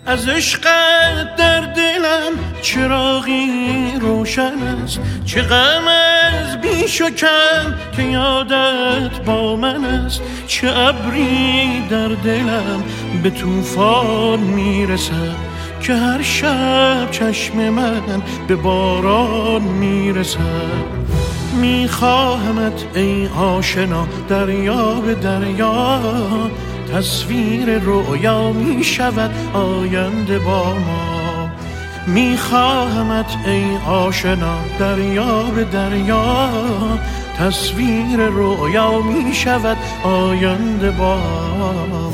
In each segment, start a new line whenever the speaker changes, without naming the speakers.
از عشقت در دلم چراغی روشن است، چه غم از بیش و کم که یادت با من است. چه ابری در دلم به طوفان میرسد که هر شب چشم من به باران میرسد. میخواهمت ای آشنا دریا به دریا، تصویر رویا میشود آینده با ما. میخواهمت ای آشنا دریا به دریا، تصویر رویا میشود آینده با ما.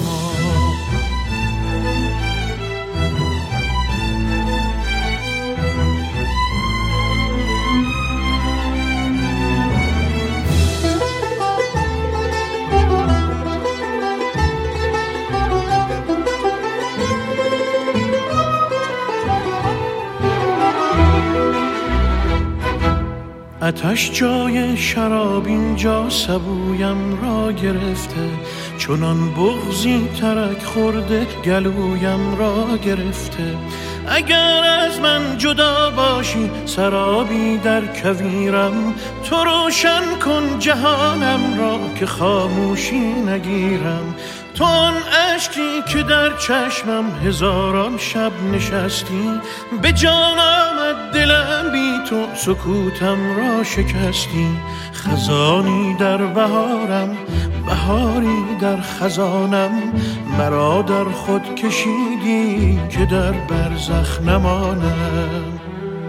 آتش جای شراب اینجا سبویم را گرفته، چنان بغضی ترک خورده گلویم را گرفته. اگر از من جدا باشی سرابی در کویرم، تو روشن کن جهانم را که خاموشی نگیرم. تو آن اشکی که در چشمم هزاران شب نشستی، به جان آمد دلم بی تو سکوتم را شکستی. خزانی در بهارم بهاری در خزانم، مرا در خود کشیدی که در برزخ نمانم.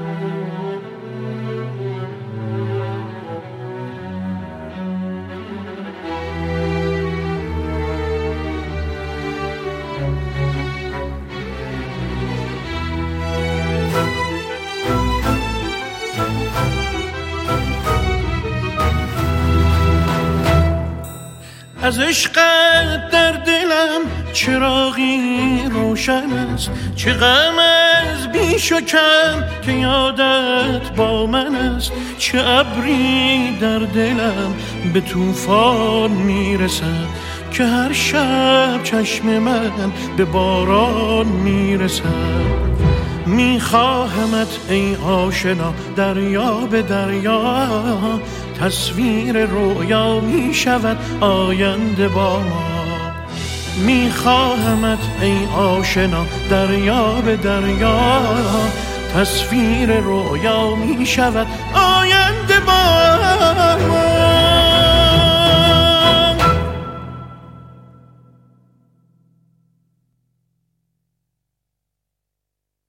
از عشقت در دلم چراغی روشن است، چه غم از بیش و کم که یادت با من است. چه ابری در دلم به طوفان میرسد که هر شب چشم من به باران میرسد. میخواهمت ای آشنا دریا به دریا، تصویر رویا میشود آینده با ما. میخواهمت ای آشنا دریا به دریا، تصویر رویا میشود آینده با